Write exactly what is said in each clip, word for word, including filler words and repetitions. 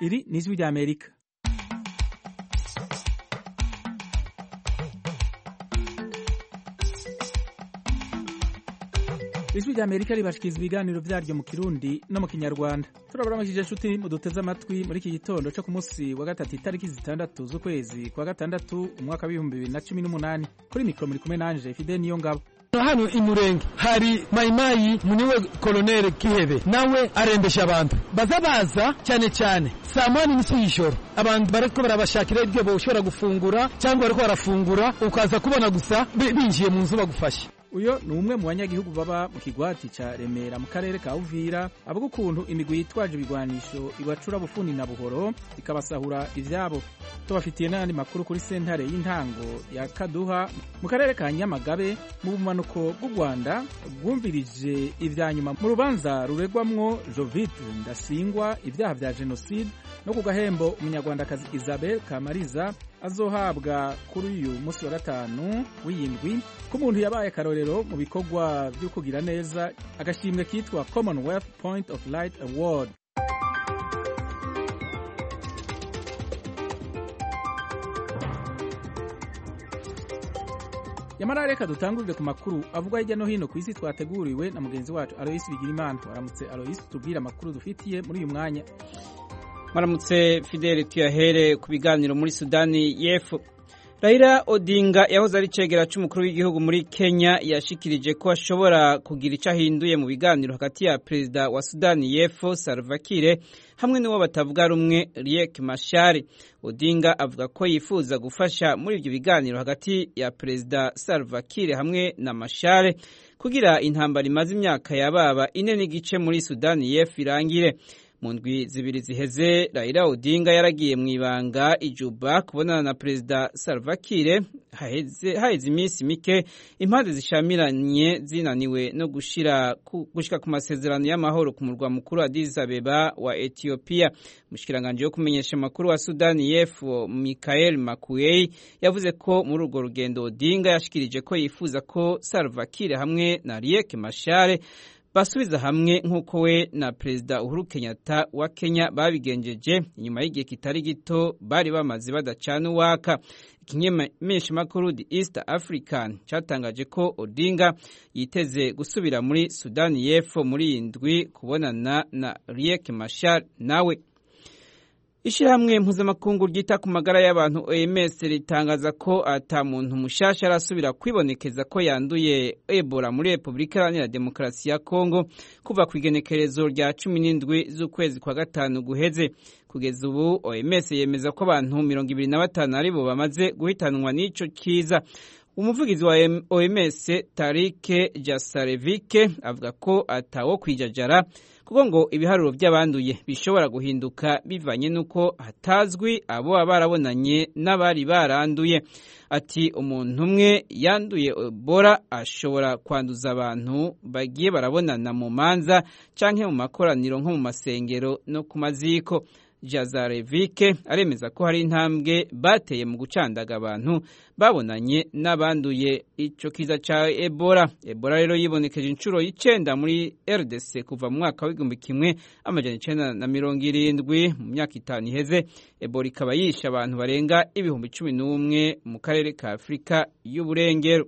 Iri ni Ijwi ry'Amerika. Ijwi ry'Amerika ribashikiriza ibiganiro vyaryo mu Kirundi no mu Kinyarwanda. Turabaramukije nshuti muduteze amatwi muri iki gitondo cyo ku munsi wa gatatu itariki zitandatu z'ukwezi kwa gatandatu umwaka w'ibihumbi bibiri na cumi n'umunani. Kuri mikro muri kumwe nanje Fidel Niyongabo. Hano imurenge hari mayimayi muniwe koloneli Kihebe nawe arembesha abantu bazabaza cyane cyane saa moya n'isi y'ijoro abantu bariko barabashakira ibyo boshobora gufungura cyangwa bariko barafungura ukaza kubona gusa binjiye mu nzu bagufashe. Uyo ni umwe mu banyagihugu baba mu kigwati ca Remera mu karere ka Uvira avuga ukuntu imigwi yitwaje ibigwanisho ibacura bufuni na buhoro ikabasahura ivyabo. Tubafitiye n'andi makuru kuri sentare y'intango ya Kaduha mu karere ka Nyamagabe mu bumanuko bw'u Rwanda bwumvirije ivyanyuma mu rubanza ruregwamwo Jovit Ndasingwa ivyaha vya genocide no ku gahembo umunyarwandakazi Isabel Kamariza azohabwa kuri uyu munsi wa gatanu w'iyindwi ku muntu yabaye akarorero mu bikorwa byo kugira neza agashimwe kitwa Commonwealth Point of Light Award. Yamara reka dutangurire ku makuru avuga hirya no hino ku isi twateguriwe na mugenzi wacu Alois Bigirimana. Waramutse Alois, tubwira amakuru dufitiye muri uyu mwanya. Maramutse Fidel, tuyahere ku biganiro muri Sudani y'Epfo. Raila Odinga yahoze ari cegera c'umukuru w'igihugu muri Kenya yashikirije ko ashobora kugira ico ahinduye mu biganiro hagati ya perezida wa Sudani y'Epfo Salva Kiir hamwe n'uwo batavuga rumwe Riek Machar. Odinga avuga ko yifuza gufasha muri ibyo biganiro hagati ya perezida Salva Kiir hamwe na Machar kugira intambara imaze imyaka yababa ine n'igice muri Sudani y'Epfo irangire. Mu ndwi zibiri ziheze Raila Odinga yaragiye mu ibanga ijuba kubonana na perezida Salva Kiir haheze haheze iminsi mike impande zishamiranye zinaniwe no gushira ku, gushika ku masezerano y'amahoro ku murwa mukuru Addis Abeba wa Ethiopia. Mushikiranganje yo kumenyesha makuru wa Sudani y'Epfo Michael Makuei yavuze ko muri urwo rugendo Odinga yashikirije ko yifuza ko Salva Kiir hamwe na Riek Machar basubiza hamwe nk'uko we na perezida Uhuru Kenyatta wa Kenya babigenjeje inyuma y'igihe kitari gito bari bamaze badacana uwaka. Ikimenyesha makuru The East African cyatangaje ko Odinga yiteze gusubira muri Sudani y'Epfo muri indwi kubonana na Riek Machar nawe. Ishirahamwe mpuzamakungu ryita ku magara y'abantu O M S ritangaza ko ata muntu mushasha arasubira kwibonekeza ko yanduye Ebola muri Republika Iharanira Demokarasi ya Kongo kuva ku igenekerezo rya cumi n'indwi z'ukwezi kwa gatanu guheze. Kugeza ubu O M S yemeza ko abantu mirongo ibiri na batanu aribo bamaze guhitanwa n'ico kiza. Umuvugizi wa O M S Tarike Jasarevike avuga ko atawo kwijajara kuko ngo ibiharuro by'abanduye bishobora guhinduka bivanye nuko hatazwi abo barabonanye n'abari baranduye. Ati umuntu umwe yanduye Ebola ashobora kwanduza abantu bagiye barabonana mu manza canke mu makoraniro nko mu masengero no ku maziko. Jazarevike aremeza ko hari intambwe bateye mu gucandaga abantu babonanye n'abanduye ico kiza ca Ebola. Ebola rero yibonekeje incuro y'icenda muri R D C kuva mu mwaka w'igihumbi kimwe amajana icenda na mirongo irindwi. Mu myaka itanu iheze Ebola ikaba yishe abantu barenga ibihumbi cumi n'umwe mu karere ka Afrika y'Uburengero.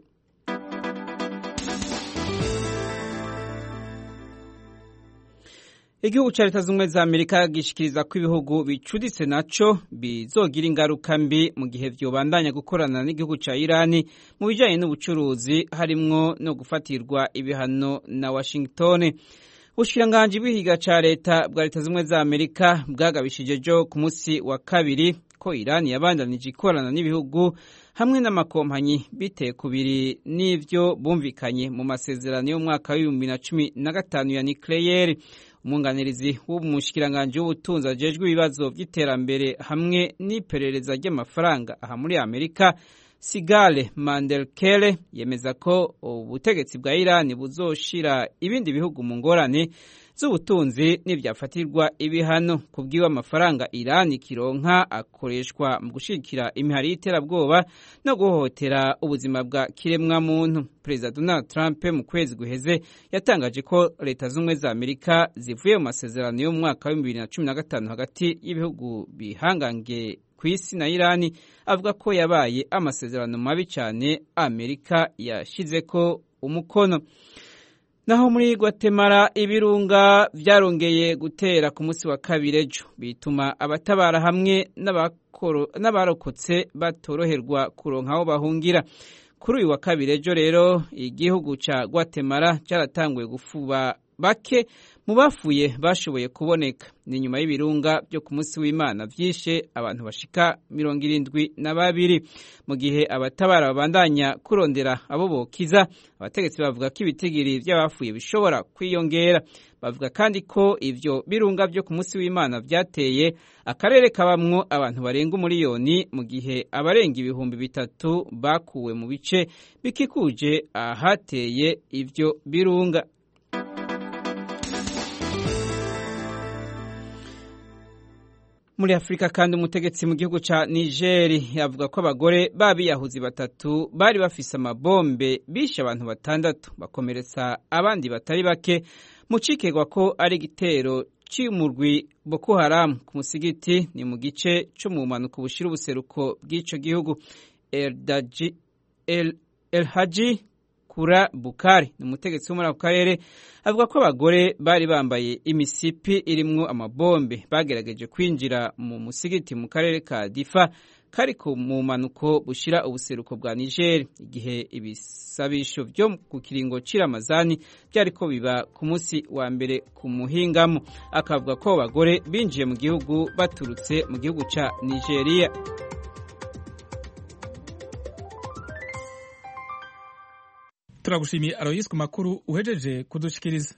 Igihugu ca Leta Zunze za Amerika gishikiriza ko ibihugu bicuditse naco bizogira ingaruka mbi mu gihe vyobandanya gukorana n'igihugu ca Irani mu bijanye n'ubucuruzi harimwo no gufatirwa ibihano na Washington. Ubushikiranganje bw'ihiga ca leta bwa Leta Zunze za Amerika bwagabishije jo ku munsi wa kabiri ko Irani yabandanije ikorana n'ibihugu hamwe n'amakompanyi biteye kubiri n'ivyo bumvikanye mu masezerano y'umwaka wa bibiri na cumi na gatanu ya nucleaire. Umunganirizi w'umushikiranganje w'ubutunzi ajejwe ibibazo by'iterambere hamwe n'iperereza ry'amafaranga aha muri Amerika Sigale Mandelkele yemeza ko ubutegetsi bwa Iran buzoshira ibindi bihugu mu ngorane z'ubutunzi n'ibyafatirwa ibihano. Kubwiwe amafaranga Iran kironka akoreshwa mu gushikira imihari y'iterabwoba no guhohotera ubuzima bwa kiremwa muntu. Perezida Donald Trump mu kwezi guheze yatangaje ko leta z'ubumwe za Amerika zivuye mu masezerano yo mu mwaka wa bibiri na cumi na gatanu hagati y'ibihugu bihangange ku isi na Iran, avuga ko yabaye amasezerano mabi cyane Amerika yashizeko umukono. Naho muri Guatemala ibirunga vyarongeye gutera ku munsi wa kabiri ejo, bituma abatabara hamwe n'abarokotse batoroherwa kuronka aho bahungira. Kuri uyu wa kabiri ejo rero igihugu ca Guatemala cyaratanguye gufuba bake mu bafuye bashoboye kuboneka. Ni nyuma y'ibirunga byo ku munsi w'Imana vyishe abantu bashika mirongo irindwi na babiri. Mu gihe abatabara babandanya kurondera abo bokiza, abategetsi bavuga ko ibitigiri by'abafuye bishobora kwiyongera. Bavuga kandi ko ivyo birunga byo ku munsi w'Imana vyateye akarere kabamwo abantu barenga umuriyoni, mu gihe abarenga ibihumbi bitatu bakuwe mu bice bikikuje ahateye ivyo birunga. Muri Afrika kandi umutegetsi mu gihugu ca Niger yavuga ko abagore babiyahuzi batatu bari bafise amabombe bishe abantu batandatu bakomeretsa abandi batari bake mu cikegwa ko ari igitero c'umurwi Boko Haram ku musigiti ni mu gice co mu manuko bushira ubuseruko bw'ico gihugu. Eldaji El Elhaji Kura Bukari ni umutegetsi wo muri ako karere avuga ko abagore bari bambaye imisipi irimwo amabombe bagerageje kwinjira mu musigiti mu karere ka Difa kari mu manuko bushira ubuseruko bwa Niger, igihe ibisabisho byo ku kiringo cy'Ramazani byariko biba ku munsi wa mbere ku muhingamo. Akavuga ko abagore binjiye mu gihugu baturutse mu gihugu ca Nigeria. Turagushimiye Aloyes ku makuru uhejeje kudushikiriza.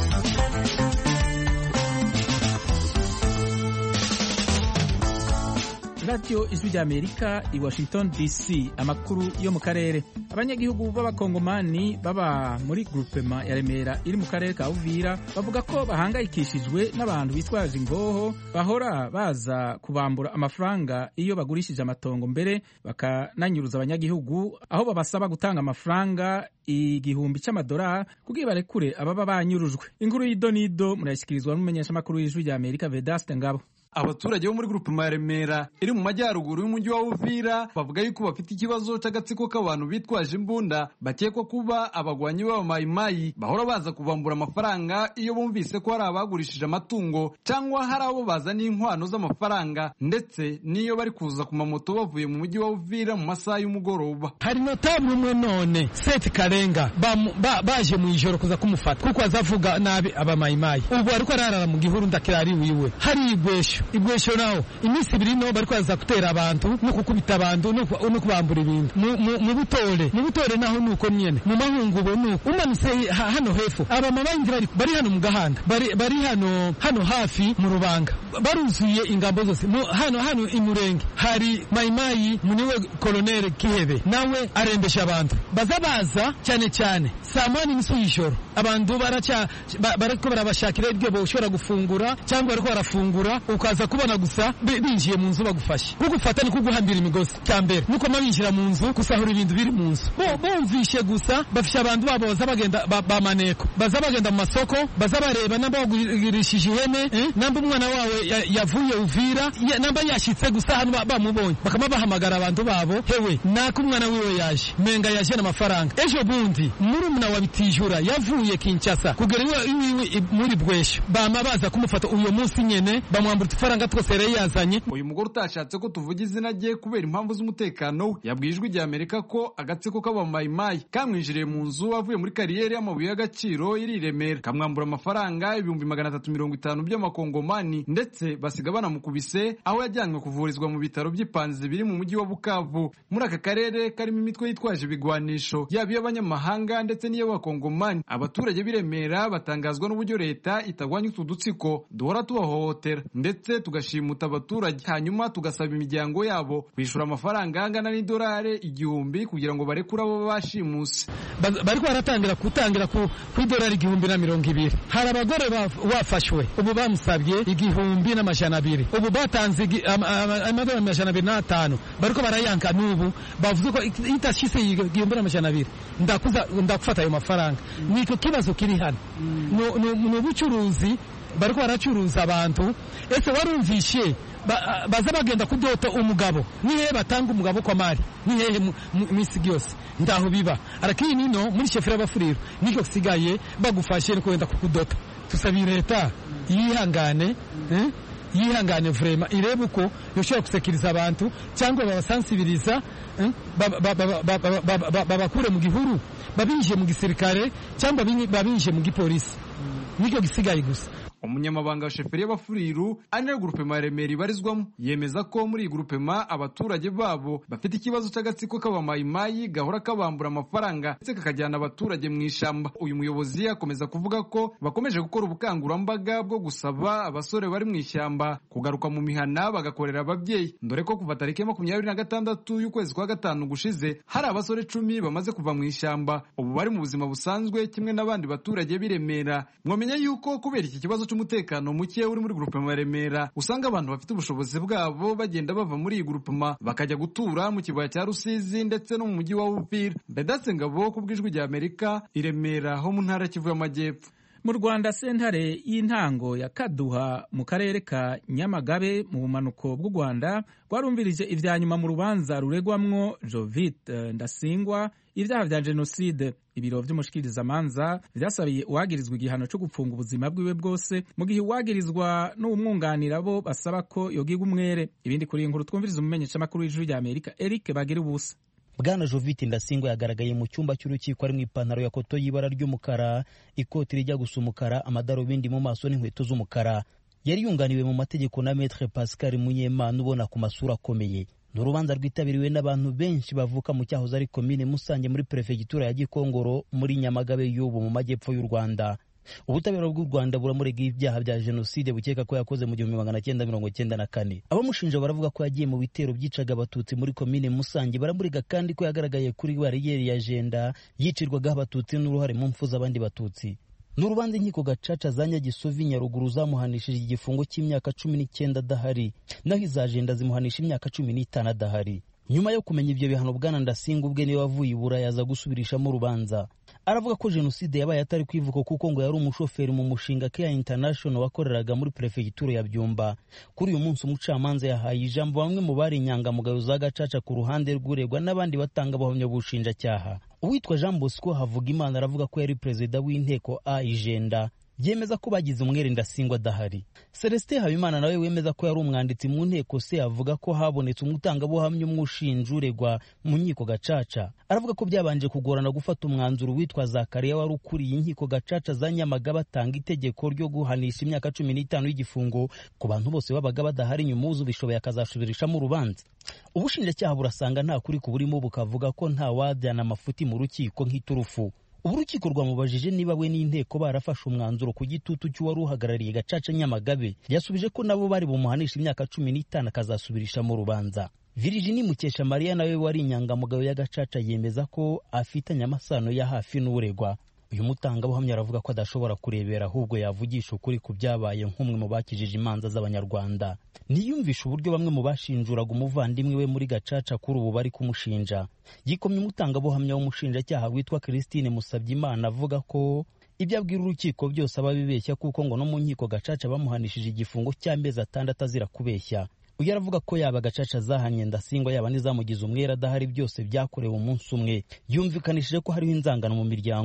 Radio Ijwi ry'Amerika i Washington D C, amakuru yo mu karere. Abanyagihugu b'abakongomani baba muri groupement ya Remera iri mu karere ka Uvira bavuga ko bahangayikishijwe n'abantu bitwaje ingoho bahora baza kubambura amafaranga iyo bagurishije amatongo, mbere bakananyuruza abanyagihugu aho babasaba gutanga amafaranga igihumbi c'amadolari kugira barekure ababa banyurujwe. Inkuru y'idonido murayishikirizwa n'umumenyesha makuru w'Ijwi ry'Amerika Vedaste Ngabo. Abaturage bo muri groupement ya Remera iri mu majyaruguru y'umujyi wa Uvira bavuga yuko bafite ikibazo cy'agatsiko k'abantu bitwaje imbunda bakekwa kuba abagwanyi b'abamayimayi bahora baza kubambura amafaranga iyo bumvise ko hari abagurishije amatungo cyangwa hari abo bazana inkwano z'amafaranga, ndetse niyo bari kuza ku mamoto bavuye mu mujyi wa Uvira mu masaha y'umugoroba. Hari notable umwe none Seth Karenga baje mu ijoro kuza kumufata kuko azavuga nabi abamayimayi, ubu ariko ararara mu gihuru ndakirari wiwe. Hari igwesho ibwesho naho iminsi ibiri no bari kwaza gutera abantu no kukubita abantu no kubambura ibintu mu butore mu butore naho nuko nyene mu mahungubo nuko umanise hano hepfo abamabangi bari bari hano mu gahanda bari bari hano hano hafi mu Rubanga baruzuye ingambo zose hano hano imurenge. Hari mayimayi muniwe Colonel Kihebe nawe arembesha abantu bazabaza cyane cyane saa moya n'inusu y'ijoro, abantu baraca bariko barabashakira ibyo boshobora gufungura cyangwa bariko barafungura ukaza kubona gusa binjiye mu nzu bagufashe. Kugufata ni kuguhambira imigozi cyambere nuko mabinjira mu nzu kusahura ibintu biri mu nzu bo bumvishe gusa bafisha abantu babo baza bagenda bamaneko baza bagenda mu masoko baza bareba namba bagurishije ihene eh? Namba umwana wawe yavuye Uvira ya, namba yashitse gusa hano bamubonye bakama bahamagara abantu babo hewe nako umwana wiwe yaje menga yaje n'amafaranga. Ejo bundi muri umuna wa Bitijura yavuye Kinshasa kugera iwe muri Bwesho bama baza kumufata uyo munsi nyene bamwambura ifaranga twose yari yazanye. Uyu mugore utashatse ko tuvuga izina rye kubera impamvu z'umutekano yabwijwe igihe Amerika ko agatsiko agatsiko k'abamayimayi kamwinjiriye mu nzu avuye muri kariyeri y'amabuye y'agaciro iri i Remera, kamwambura amafaranga ibihumbi magana atatu mirongo itanu by'amakongomani ndetse basiga banamukubise aho yajyanywe kuvurizwa mu bitaro by'ipanzi biri mu mujyi wa Bukavu. Muri aka karere karimo imitwe yitwaje ibigwanisho yaba iy'abanyamahanga ndetse n'iy'abakongomani. Abaturage b'i Remera batangazwa n'uburyo leta itagwanya utu dutsiko duhora tubahohotera ndetse tugashimuta abaturage, hanyuma tugasaba imiryango yabo kwishura amafaranga angana n'idolari igihumbi kugira ngo barekure abo bashimuse. Bariko baratangira kutangira ku idolari igihumbi na mirongo ibiri. Hari abagore bafashwe ubu bamusabye igihumbi n'amajana abiri, ubu batanze amadolari amajana abiri n'atanu, bariko barayanka n'ubu bavuze ko itashise igihumbi n'amajana abiri ndakuza ndakufata ayo mafaranga. Niko kibazo kiri hano, no bucuruzi bariko baracuruza abantu. Ese warumvishe baza bagenda kudota umugabo nihe batanga umugabo kwa mari nihe misi gyose ndaho biba arakiri nino muri shefera bafuriro niko sigaye bagufashe kwenda kukudota. Tusabire leta yihangane eh yihangane vrema irebe uko yoshobora gusekiriza abantu cyangwa babasansibiriza babakure mu gihuru babinje mu gisirikare cyangwa babinje mu gipolisi, niko gisigaye gusa. Umunyamabanga wa sheferi y'abafuriru ari nayo grupema Remera ibarizwamo yemeza ko muri grupema abaturage babo bafite ikibazo cy'agatsiko k'abamayimayi gahora kabambura amafaranga ndetse kakajyana abaturage mu ishamba. Uyu muyobozi akomeza kuvuga ko bakomeje gukora ubukangurambaga bwo gusaba abasore bari mu ishyamba kugaruka mu mihana bagakorera ababyeyi, ndore ko kuva tariki makumyabiri na gatandatu y'ukwezi kwa gatanu gushize hari abasore cumi bamaze kuva mu ishyamba ubu bari mu buzima busanzwe kimwe n'abandi baturage b'i Remera. Mwamenya yuko kubera iki kibazo umutekano muke uri muri grupema Remera usanga abantu bafite ubushobozi bwabo bagenda bava muri iyi grupema bakajya gutura mu kibaya cya Rusizi ndetse no mu mujyi wa Uvira. Bedatse Ngabo ku bw'ijwi rya Amerika i Remera ho mu ntara Kivu y'Amajyepfo. Mu Rwanda sentare y'intango ya Kaduha mu karere ka Nyamagabe mu bumanuko bw'u Rwanda rwarumvirije ivya nyuma mu rubanza ruregwamwo Jovit Ndasingwa ibyaha vya jenoside. Ibiro vy'umushikirizamanza vyasabiye uwagirizwa igihano cyo gupfunga ubuzima bwiwe bwose mu gihe uwagirizwa n'umwunganira bo basaba ko yogiga umwere. Ibindi kuri inkuru twumviriza umumenyesha makuru w'ijuru rya Amerika Eric Bagira ubusa. Bwana Jovit Ndasingwa yagaragaye mu cyumba cy'urukiko ari mu ipantaro ya koto y'ibara ry'umukara, ikoti rijya gusa umukara, amadarubindi mu maso n'inkweto z'umukara. Yari yunganiwe mu mategeko na Maître Pascal Munyemana ubona ku masura akomeye. N'urubanza rwitabiriwe n'abantu benshi bavuka mu cyahoze ari komine Musange muri prefegitura ya Gikongoro muri Nyamagabe y'ubu mu majyepfo y'u Rwanda. Ubutabera bw'u Rwanda buramurega ibyaha bya jenoside bukeka ko yakoze mu gihumbi magana cyenda mirongo cyenda na kane. Abamushinja baravuga ko yagiye mu bitero byicaga abatutsi muri komine Musange. Baramurega kandi ko yagaragaye kuri bariyeri ya Jenda yicirwagaho abatutsi n'uruhare mu mfu z'abandi batutsi. N'urubanza inkiko gacaca za Nyagisovi Nyaruguru zamuhanishije igifungo cy'imyaka cumi n'icyenda adahari, naho iza Jenda zimuhanisha imyaka cumi n'itanu adahari. Nyuma yo kumenya ibyo bihano, Bwana Ndasingwa ubwe niwe wavuye i Burayi aza gusubirishamo urubanza. Aravuga ko jenoside yabaye atari kwivuka kuko ngo yari umushoferi mu mushinga Care International wakoreraga muri prefegitura ya Byumba. Kuri uyu munsi umucamanza yahaye ijambo bamwe mu bari inyangamugayo za gacaca ku ruhande rw'uregwa n'abandi batanga abahamya b'ubushinjacyaha. Uwitwa Jean Bosco Havugimana aravuga ko yari perezida w'inteko A Ijenda, yemeza ko bagize umwere Ndasingwa adahari. Celestin Habimana nawe wemeza ko yari umwanditsi mu nteko se avuga ko habonetse umutangabuhamya umushinja uregwa mu nkiko gacaca. Aravuga ko byabanje kugorana gufata umwanzuro witwa Zakariya wari ukuriye inkiko gacaca za Nyamagabe batanga itegeko ryo guhanisha imyaka cumi n'itanu y'igifungo ku bantu bose babaga badahari, nyuma uzu bishoboye akazashubirishamo urubanza. Ubushinjacyaha burasanga nta kuri kuburimo, bukavuga ko nta wajyana amafuti mu rukiko nk'iturufu. Ubu urukiko rwamubajije niba we n'inteko barafashe umwanzuro ku gitutu cy'uwari uhagarariye gacaca Nyamagabe. Yasubije ko nabo bari bumuhanisha imyaka cumi n'itanu akazasubirisha mu rubanza. Virginie Mukesha Maria nawe wari inyangamugayo ya gacaca yemeza ko afitanye amasano ya hafi n'uregwa. Uyu mutangabuhamya aravuga ko adashobora kurebera ahubwo yavugisha ukuri ku byabaye nk'umwe mu bakijije imanza z'abanyarwanda. Niyumvisha uburyo bamwe mu bashinjuraga umuvandimwe we muri gacaca kuri ubu bari kumushinja. Yikomye umutangabuhamya w'umushinjacyaha witwa Christine Musabyimana avuga ko ibyo abwira urukiko byose ababibeshya kuko ngo no mu nkiko gacaca bamuhanishije igifungo cy'amezi atandatu azira kubeshya. Uyu aravuga ko yaba gacaca zahanye Ndasingwa yaba n'izamugize umwere adahari byose byakorewe umunsi umwe. Yumvikanishije ko hariho inzangano mu miryango.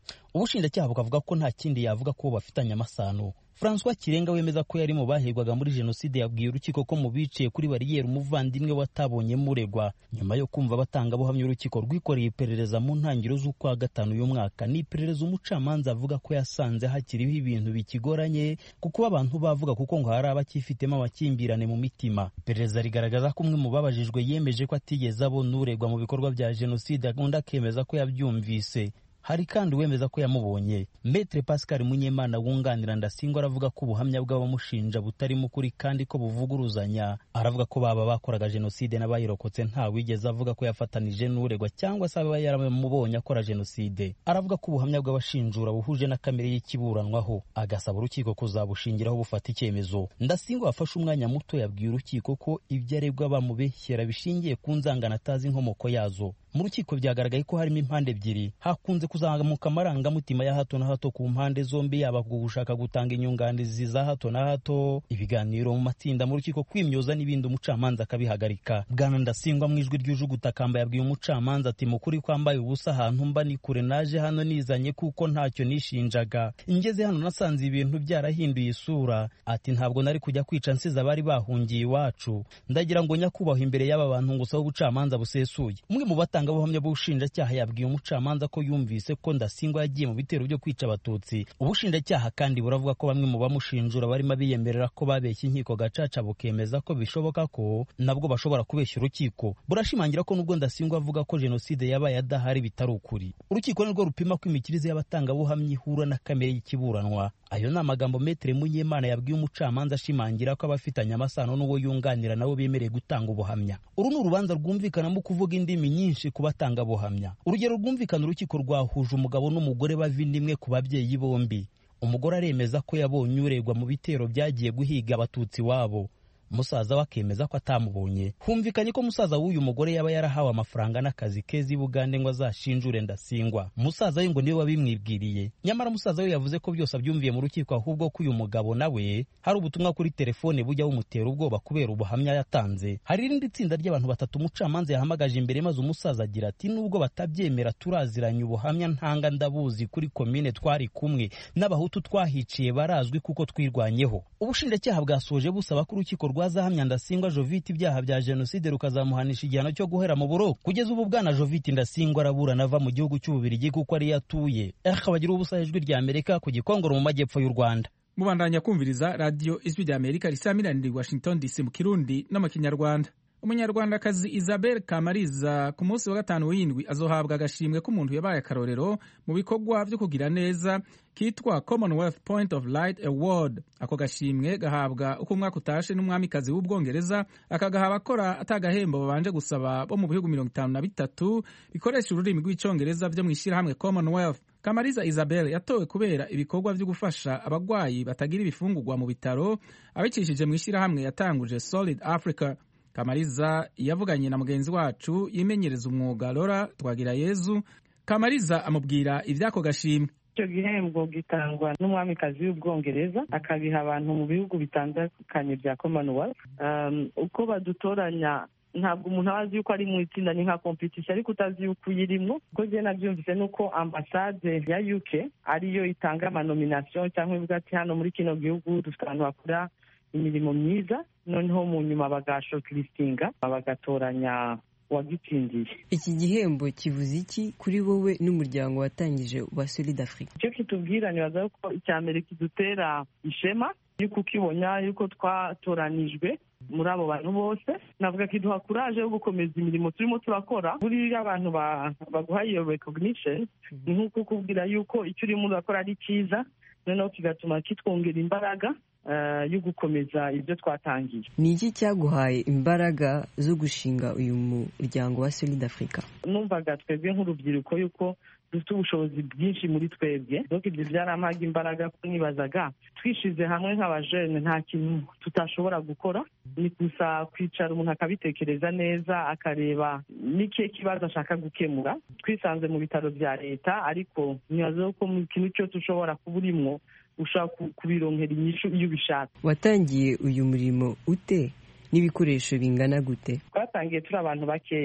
ubushinjacyaha bukavuga ko nta kindi yavuga ko bafitanye amasano. François Kirenga wemeza ko yari mu bahigwaga muri jenoside yabwiye urukiko ko mu biciye kuri bariyeri umuvandimwe watabonye muregwa. Nyuma yo kumva batanga buhamya, urukiko rwikoreye iperereza mu ntangiriro z'ukwa gatanu uyu mwaka. Ni iperereza umucamanza avuga ko yasanze hakiriho ibintu bikigoranye kuko abantu bavuga kuko ngo hari abakifitemo amakimbirane mu mitima. Iperereza rigaragaza ko umwe mu babajijwe yemeje ko atigeze abona uregwa mu bikorwa bya jenoside, undi akemeza ko yabyumvise. Hari kandi wemeza ko yamubonye. Maître Pascal Munyemana wunganira Ndasingwa aravuga ko ubuhamya bw'abamushinja butarimo ukuri kandi ko buvuguruzanya. Aravuga ko baba bakoraga jenoside n'abayirokotse nta wigeze avuga ko yafatanije n'uregwa cyangwa se aba yaramubonye akora jenoside. Aravuga ko ubuhamya bw'abashinjura buhuje na kamere y'ikiburanwaho, agasaba urukiko kuzabushingiraho bufata icyemezo. Ndasingwa wafashe umwanya muto yabwiye urukiko ko ibyo aregwa bamubeshyera bishingiye ku nzangano atazi inkomoko yazo. Mu rukiko byagaragaye ko harimo impande ebyiri. Hakunze kuzamuka amarangamutima ya hato na hato ku mpande zombi, yaba ku gushaka gutanga inyunganizi za hato na hato, ibiganiro mu matsinda mu rukiko, kwimyoza n'ibindi, umucamanza akabihagarika. Bwana Ndasingwa mu ijwi ry'ujugutakamba yabwiye umucamanza ati mukuri kwambaye ubusa ahantu mba ni kure, naje hano nizanye kuko ntacyo nishinjaga. Ingeze hano nasanze ibintu byarahinduye isura. Ati ntabwo nari kujya kwica nsize abari bahungiye iwacu. Ndagira ngo nyakubahwa imbere y'aba bantu ngusaba ubucamanza busesuye. Umwe mu batanga buhamya bw'ubushinjacyaha yabwiye umucamanza ko yumvise ko Ndasingwa yagiye mu bitero byo kwica abatutsi. Ubushinjacyaha kandi buravuga ko bamwe mu bamushinjura barimo biyemerera ko babeshya inkiko gacaca, bukemeza ko bishoboka ko nabwo bashobora kubeshya urukiko. Burashimangira ko nubwo Ndasingwa avuga ko jenoside yabaye adahari bitari ukuri. Urukiko nirwo rupima ko imikirize y'abatanga buhamya ihura na kamere y'ikiburanwa. Ayo ni amagambo Maître Munyemana yabwiye umucamanza ashimangira ko abafitanye amasano n'uwo yunganira nabo bemereye gutanga ubuhamya. Uru ni urubanza rwumvikanamo kuvuga indimi nyinshi ku batanga buhamya. Urugero rwumvikana, urukiko rwahuje umugabo n'umugore bava inda imwe ku babyeyi bombi. Umugore aremeza ko yabonye uregwa mu bitero byagiye guhiga abatutsi wabo. Musaza we akemeza ko atamubonye. Humvikanye ko musaza w'uyu mugore yaba yarahawe amafaranga n'akazi keza i Bugande ngo azashinjure Ndasingwa. Musaza we ngo niwe wabimwibwiriye. Nyamara musaza we yavuze ko byose abyumviye mu rukiko, ahubwo ko uyu mugabo nawe hari ubutumwa kuri telefone bujya bumutera ubwoba kubera ubuhamya yatanze. Hari irindi tsinda ry'abantu batatu umucamanza yahamagaje imbere, maze umusaza agira ati nubwo batabyemera turaziranye ubuhamya ntanga ndabuzi, kuri komine twari kumwe n'abahutu twahiciye barazwi kuko twirwanyeho. Ubushinjacyaha bwasoje busaba ko urukiko rwazahamya Ndasingwa Jovite ibyaha bya jenoside rukazamuhanisha igihano cyo guhera mu buroko. Kugeza ubu bwana Jovite Ndasingwa araburana ava mu gihugu cy'Ububirigi kuko ari yatuye. Akabagira ubusa ijwi rya Amerika ku Gikongoro mu majyepfo y'u Rwanda. Mubandanya kumviriza radio Ijwi rya Amerika risamiranira i Washington D C mu Kirundi no mu Kinyarwanda. Umunyarwandakazi Isabelle Kamariza ku munsi wa gatanu w'indwi azohabwa agashimwe k'umuntu yabaye akarorero mu bikorwa byo kugira neza kitwa Commonwealth Point of Light Award. Ako gashimwe gahabwa uko umwaka utashe n'umwamikazi w'Ubwongereza, akagaha abakora atagahembo babanje gusaba bo mu bihugu mirongo itanu na bitatu bikoresha ururimi rw'icyongereza byo mu ishyirahamwe Commonwealth. Kamariza Isabelle yatowe kubera ibikorwa byo gufasha abagwayi batagira ibifungurwa mu bitaro abicishije mu ishyirahamwe yatanguje Solid Africa. Kamariza yavuganye na mugenzi wacu yimenyereza umwuga Laura Twagirayezu. Kamariza amubwira ibyako gashimwe. Icyo gihembo gitangwa n'umwamikazi w'Ubwongereza, akabiha abantu mu bihugu bitandukanye bya Commonwealth. Um, uko badutoranya ntabwo umuntu azi yuko ari mu itsinda, ni nka competition, ariko utazi yuko uyirimo. Ko je nabyumvise nuko ambasade ya U K ariyo itanga ama nomination cyangwa ivuga ati hano muri kino gihugu dufite abantu bakora imirimo myiza, noneho mu nyuma bagashortlistinga bagatoranya wagitsindiye. Iki gihembo kivuze iki kuri wowe n'umuryango watangije wa Solid Africa? Icyo kitubwira nibaza ko icya mbere kidutera ishema yuko ukibona yuko twatoranijwe muri abo bantu bose. Navuga kiduha courage yo gukomeza imirimo turimo turakora. Buriya abantu baguhaye iyo recognition ni nkuko kubwira yuko icyo urimo urakora ari cyiza, noneho kigatuma kitwongera imbaraga Uh, yo gukomeza ibyo twatangiye. Ni iki cyaguhaye imbaraga zo gushinga uyu muryango wa Solid Africa? Numvaga twebwe nk'urubyiruko yuko dufite ubushobozi bwinshi muri twebwe, donc ibyo byarampaga imbaraga ko nibazaga twishize hamwe nk'abajene nta kintu tutashobora gukora. Ni gusa kwicara umuntu akabitekereza neza, akareba n'ikihe kibazo ashaka gukemura. Twisanze mu bitaro bya leta, ariko nibaza ko mu kintu cyo tushobora kuburimwo ushaka kubironkera inyishu iyo ubishaka. Watangiye uyu murimo ute n'ibikoresho bingana gute? Twatangiye turi abantu bakeyi,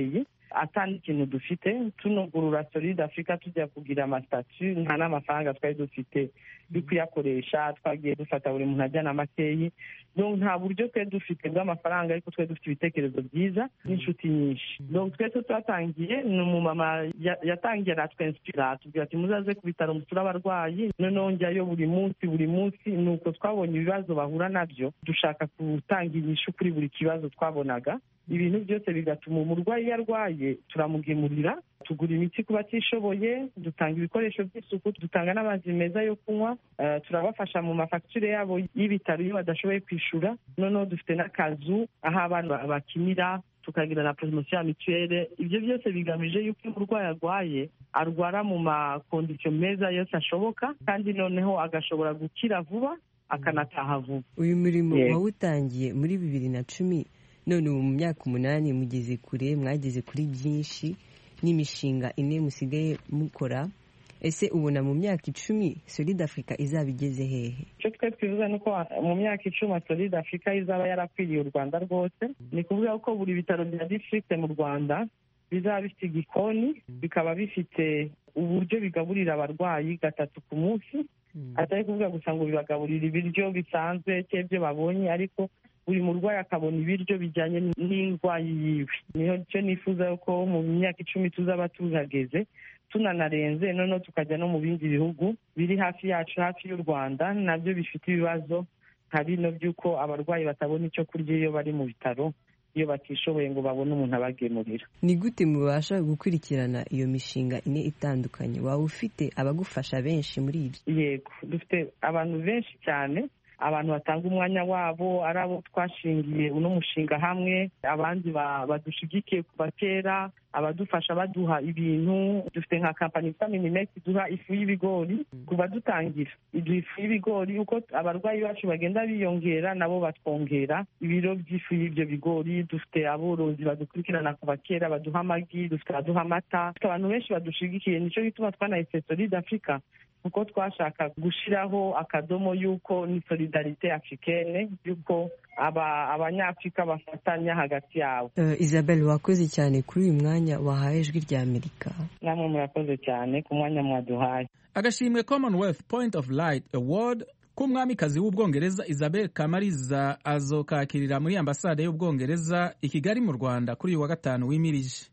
atani ikintu dufite tunugurura Solid Africa tujya kugira amasitatu nta n'amafaranga twari dufite yo kuyakoresha, twagiye dufata buri muntu ajyana makeyi, donc nta buryo twari dufite bw'amafaranga, ariko twari dufite ibitekerezo byiza n'inshuti nyinshi. Donc twese twatangiye, ni umumama yatangiye aratwenspira atubwira ati muzaze ku bitaro musura abarwayi, noneho njyayo buri munsi buri munsi. Nuko twabonye ibibazo bahura nabyo, dushaka gutanga inyishu kuri buri kibazo twabonaga. Ibintu byose bigatuma umurwayi iyo arwaye turamugemurira, tugura imiti ku batishoboye, dutanga ibikoresho by'isuku, dutanga n'amazi meza yo kunywa, uh, turabafasha mu mafacture yabo y'ibitaro iyo badashoboye kwishura. Noneho dufite n'akazu aho abana bakinira, tukagira na promotion ya mutuelle. Ibyo byose bigamije yuko umurwayi arwaye arwara mu makondisiyo meza yose ashoboka, kandi noneho agashobora gukira vuba akanataha vuba. Uyu murimo yeah. wawutangiye muri bibiri na cumi, none ubu mu myaka umunani mugeze kure, mwageze kuri byinshi n'imishinga ine musigaye mukora. Ese ubona mu myaka icumi Solid Africa izaba igeze hehe? Icyo twe twifuza ni uko mu myaka icumi Solid Africa izaba yarakwiriye u Rwanda rwose. Ni kuvuga ko buri bitaro bya district mu Rwanda bizaba bifite igikoni, bikaba bifite uburyo bigaburira abarwayi gatatu ku munsi. Hmm. Atari kuvuga gusa ngo bibagaburira ibiryo bisanzwe cy'ibyo babonye, ariko buri murwayi akabona ibiryo bijyanye n'indwayi yiwe. Niho cyo nifuza ko mu myaka icumi tuzaba tuhageze, tunanarenze, noneho tukajya no mu bindi bihugu biri hafi yacu, hafi y'u Rwanda, nabyo bifite ibibazo nka bino by'uko abarwayi batabona icyo kurya iyo bari mu bitaro, iyo batishoboye ngo babone umuntu abagemurira. Ni gute mubasha gukurikirana iyo mishinga ine itandukanye? Waba ufite abagufasha benshi muri ibyo? Yego, dufite abantu benshi cyane, abantu batanga umwanya wabo, ari abo twashingiye uno mushinga hamwe, abandi badushigikiye kuva kera, abadufasha baduha ibintu. Dufite nka kampani yitwa Minimex duha ifu y'ibigori kuva dutangira. Iduha ifu y'ibigori, uko abarwayi bacu bagenda biyongera nabo batwongera ibiro by'ifu y'ibyo bigori. Dufite aborozi badukurikirana kuva kera, baduha amagi, dufite abaduha amata, dufite abantu benshi badushigikiye. Nicyo gituma twanahise Solid Africa, kuko twashaka gushiraho akadomo yuko ni solidarite africaine, yuko aba abanyafrika bafatanya hagati yabo. Uh, Isabelle, wakoze cyane kuri uyu mwanya wahaye Ijwi rya Amerika. Namwe murakoze cyane ku mwanya mwaduhaye. Agashimwe Commonwealth Point of Light Award k'umwamikazi w'Ubwongereza Isabelle Kamariza azokakirira muri ambasade y'Ubwongereza i Kigali mu Rwanda kuri uyu wa gatanu w'imirije.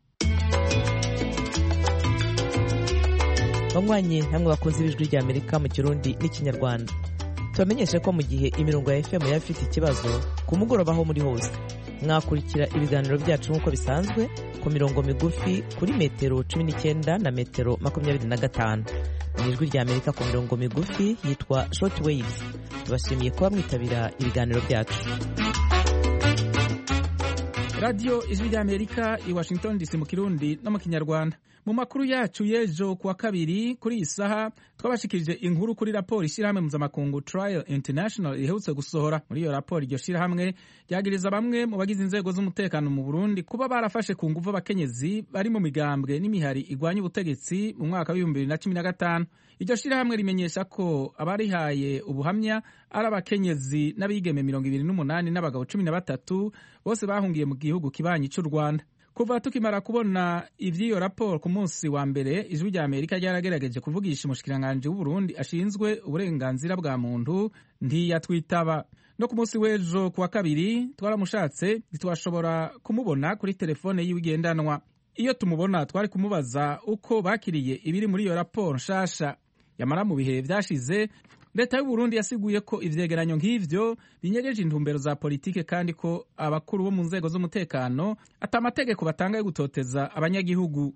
Banywanyi namwe bakunze Ijwi rya Amerika mu Kirundi n'Ikinyarwanda, tubamenyeshe ko mu gihe imirongo ya F M yafite ikibazo ku mugoroba aho muri hose, mwakurikira ibiganiro byacu nk'uko bisanzwe ku mirongo migufi kuri metero cumi n'icyenda na metero makumyabiri na gatanu. Mu Ijwi rya Amerika ku mirongo migufi yitwa short waves. Tubashimiye kuba mwitabira ibiganiro byacu. Radio Ijwi rya Amerika i Washington D C mu Kirundi no mu Kinyarwanda. Mu makuru yacu y'ejo kuwa kabiri kuri iyi saha twabashikirije inkuru kuri raporo ishyirahamwe mpuzamakungu Trial International iherutse gusohora. Muri iyo raporo iryo shyirahamwe ryagiriza bamwe mu bagize inzego z'umutekano mu Burundi kuba barafashe ku nguvu abakenyezi bari mu migambwe n'imihari igwanya ubutegetsi mu mwaka w'ibihumbi bibiri na cumi na gatanu. Iryo shyirahamwe rimenyesha ko abarihaye ubuhamya ari abakenyezi n'abigeme mirongo ibiri n'umunani n'abagabo cumi na batatu, bose bahungiye mu gihugu kibanyi cy'u Rwanda. Kuva tukimara kubona ivy'iyo raporo ku munsi wa mbere, Ijwi rya Amerika ryaragerageje kuvugisha umushikiranganje w'u Burundi ashinzwe uburenganzira bwa muntu, ntiyatwitaba. No ku munsi w'ejo kuwa kabiri twaramushatse ntitwashobora kumubona kuri telefone yiwe igendanwa. Iyo tumubona twari kumubaza uko bakiriye ibiri muri iyo raporo nshasha. Yamara mu bihe vyashize, leta y'u Burundi yasiguye ko ivyegeranyo nk'ivyo binyegeje intumbero za politike, kandi ko abakuru bo mu nzego z'umutekano ata amategeko batanga yo gutoteza abanyagihugu.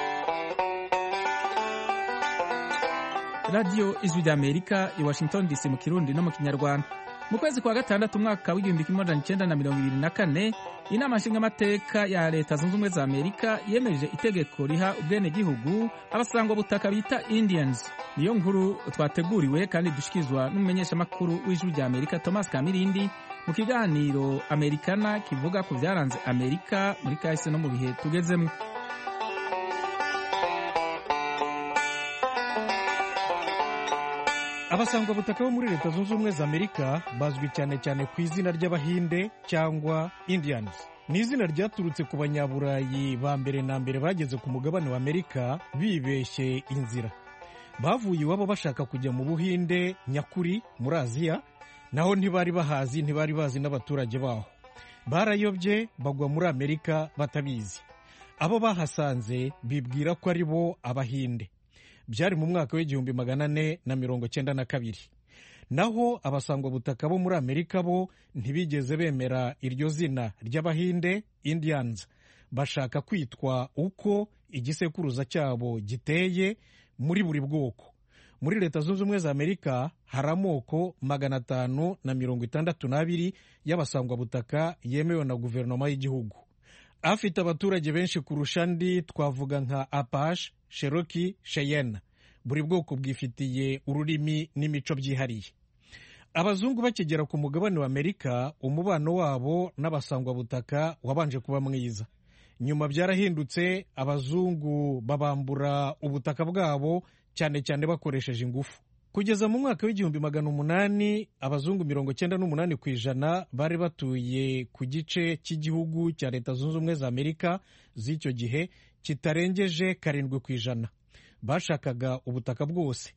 Radio Ijwi rya Amerika i Washington D C mu Kirundi no mu Kinyarwanda. Mu kwezi kwa gatandatu umwaka w'igihumbi kimwe amajana icenda na mirongo ibiri na kane, inama nshingamateka ya leta zunze ubumwe za Amerika yemeje itegeko riha ubwenegihugu abasangwa butaka bita Indians. Niyo nkuru twateguriwe kandi dushikizwa n'umumenyeshamakuru w'Ijwi rya Amerika Thomas Kamirindi mu kiganiro Amerikana kivuga ku vyaranze Amerika muri kahise no mu bihe tugezemo. Abasangwa butaka bo muri leta zunze ubumwe za Amerika bazwi cyane cyane ku izina ry'Abahinde cyangwa Indians. ni izina ryaturutse ku banyaburayi ba mbere na mbere bageze ku mugabane wa Amerika bibeshye inzira. Bavuye iwabo bashaka kujya mu Buhinde nyakuri muri Aziya, naho ntibari bahazi, ntibari bazi n'abaturage baho. Barayobye bagwa muri Amerika batabizi. Abo bahasanze bibwira ko ari bo Abahinde. Byari mu mwaka w'igihumbi magana ane na mirongo cyenda na kabiri. Naho abasangwabutaka bo muri Amerika bo ntibigeze bemera iryo zina ry'Abahinde, Indians. Bashaka kwitwa uko igisekuruza cyabo giteye muri buri bwoko. Muri Leta Zunze Ubumwe za Amerika hari amoko magana atanu na mirongo itandatu n'abiri y'abasangwabutaka yemewe na guverinoma y'igihugu. Afite abaturage benshi kurusha andi twavuga nka Apache, Cherokee, Cheyenne. Buri bwoko bwifitiye ururimi n'imico byihariye. Abazungu bakigera ku mugabane wa Amerika, umubano wabo n'abasangwabutaka wabanje kuba mwiza. Nyuma byarahindutse, abazungu babambura ubutaka bwabo cyane cyane bakoresheje ingufu. Kugeza mu mwaka w'igihumbi magana umunani, abazungu mirongo cyenda n'umunani ku ijana bari batuye ku gice cy'igihugu cya Leta Zunze Ubumwe za Amerika z'icyo gihe kitarengeje karindwi ku ijana. Bashakaga ubutaka bwose.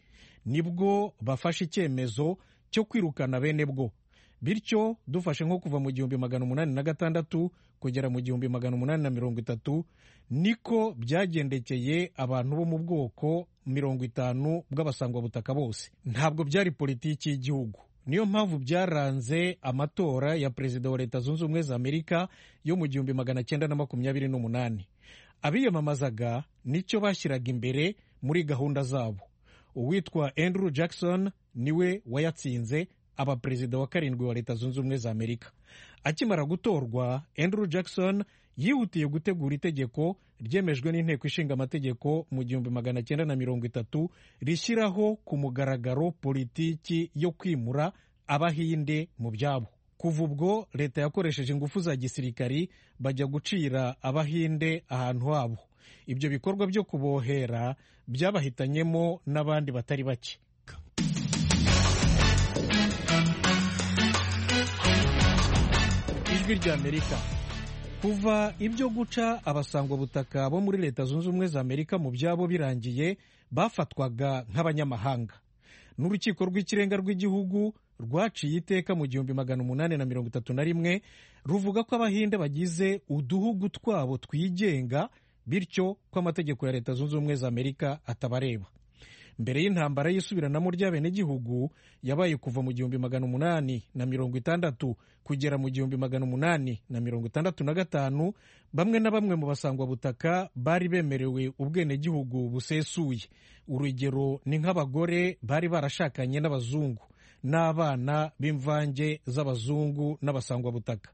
Nibwo bafashe icyemezo cyo kwirukana bene bwo. Bityo dufashe nko kuva mu gihumbi magana umunani na gatandatu kugera mu gihumbi magana umunani na mirongo itatu, niko byagendekeye abantu bo mu bwoko mirongo itanu bw'abasangwabutaka bose. Ntabwo byari politiki y'igihugu. Niyo mpamvu byaranze amatora ya perezida wa Leta Zunze Ubumwe za Amerika yo mu gihumbi magana cyenda na makumyabiri n'umunani. Abiyamamazaga nicyo bashyiraga imbere muri gahunda zabo. Uwitwa Andrew Jackson niwe wayatsinze, aba perezida wa karindwi wa Leta Zunze Ubumwe za Amerika. Akimara gutorwa, Andrew Jackson yihutiye gutegura itegeko ryemejwe n'inteko ishinga amategeko mu gihumbi magana cyenda na mirongo itatu rishyiraho ku mugaragaro politiki yo kwimura Abahinde mu byabo. Kuva ubwo leta yakoresheje ingufu za gisirikari bajya gucira Abahinde ahantu habo. Ibyo bikorwa byo kubohera byabahitanyemo n'abandi batari bake. Ijwi ry'Amerika. Kuva ibyo guca abasangwabutaka bo muri Leta Zunze Ubumwe za Amerika mu byabo birangiye, bafatwaga nk'abanyamahanga. N'urukiko rw'ikirenga rw'igihugu rwaciye iteka mu gihumbi magana umunani na mirongo itatu na rimwe ruvuga ko Abahinde bagize uduhugu twabo twigenga, bityo ko amategeko ya Leta Zunze Ubumwe za Amerika atabareba. Mbere y'intambara y'isubiranamo ry'abenegihugu yabaye kuva mu gihumbi magana umunani na mirongo itandatu kugera mu gihumbi magana umunani na mirongo itandatu na gatanu, bamwe na bamwe mu basangwabutaka bari bemerewe ubwenegihugu busesuye. Urugero ni nk'abagore bari barashakanye n'abazungu n'abana b'imvange z'abazungu n'abasangwabutaka.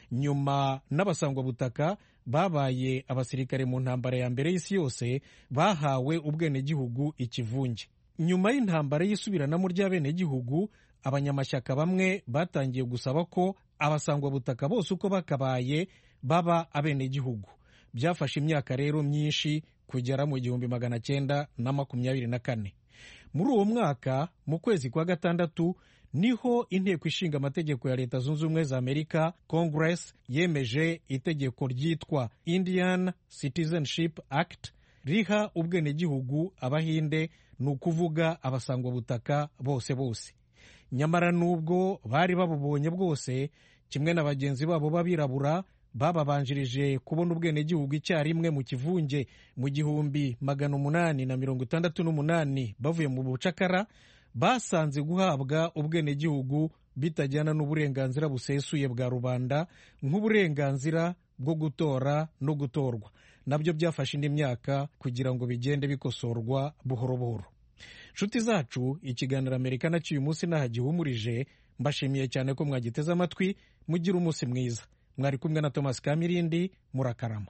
Nyuma n'abasangwabutaka babaye abasirikare mu ntambara ya mbere y'isi yose bahawe ubwenegihugu ikivunge. Nyuma y'intambara y'isubiranamo ry'abenegihugu, abanyamashyaka bamwe batangiye gusaba ko abasangwabutaka bose uko bakabaye baba abenegihugu. Byafashe imyaka rero myinshi kugera mu gihumbi magana cyenda na makumyabiri na kane. Muri uwo mwaka mu kwezi kwa gatandatu niho inteko ishinga amategeko ya Leta Zunze Ubumwe za Amerika Congress yemeje itegeko ryitwa Indian Citizenship Act riha ubwenegihugu Abahinde, ni ukuvuga abasangwabutaka bose bose. Nyamara nubwo bari babubonye bwose, kimwe na bagenzi babo b'abirabura bababanjirije kubona ubwenegihugu icyarimwe mu kivunge mu gihumbi magana umunani na mirongo itandatu n'umunani bavuye mu bucakara, basanze guhabwa ubwenegihugu bitajyana n'uburenganzira busesuye bwa rubanda nk'uburenganzira bwo gutora no gutorwa. Nabyo byafashe indi myaka kugira ngo bigende bikosorwa buhoro buhoro. Nshuti zacu, ikiganiro Amerika na cy'uyu munsi naha gihumurije. Mbashimiye cyane ko mwagiteze amatwi. Mugira umunsi mwiza. Mwari kumwe na Thomas Kamirindi. Murakarama.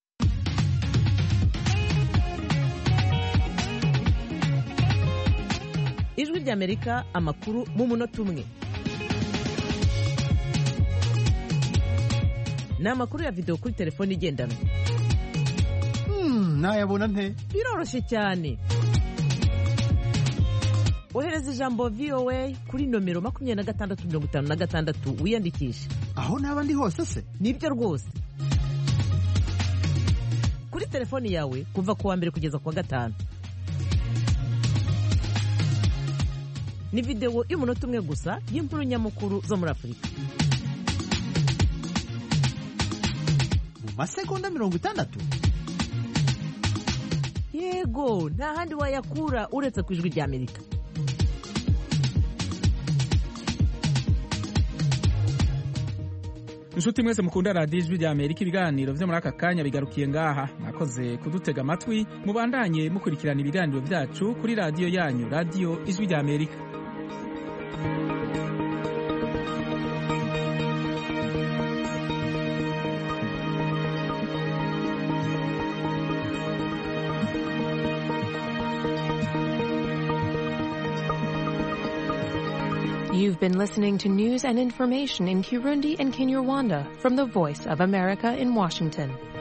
Ijwi ry'Amerika, amakuru mu munota umwe. Ni amakuru ya video kuri telefone igendanwa. Hmm, nayabona nte? Biroroshye cyane. Ohereza ijambo V O A kuri nomero makumyabiri na gatandatu mirongo itanu na gatandatu wiyandikishe. Aho naba ndi hose se? Nibyo rwose. kuri telefoni yawe kuva ku wa mbere kugeza ku wa gatanu. Ni video y'umunota umwe gusa y'inkuru nyamukuru zo muri Afurika. mu masegonda mirongo itandatu. Yego, nta handi wayakura uretse ku ijwi ry'Amerika. Inshuti mwese mukunda radiyo ijwi ry'Amerika, ibiganiro vyo muri aka kanya bigarukiye ngaha. Mwakoze kudutega amatwi, mubandanye mukurikirana ibiganiro vyacu kuri radiyo yanyu, radiyo ijwi ry'Amerika. You've been listening to news and information in Kirundi and Kinyarwanda from the Voice of America in Washington.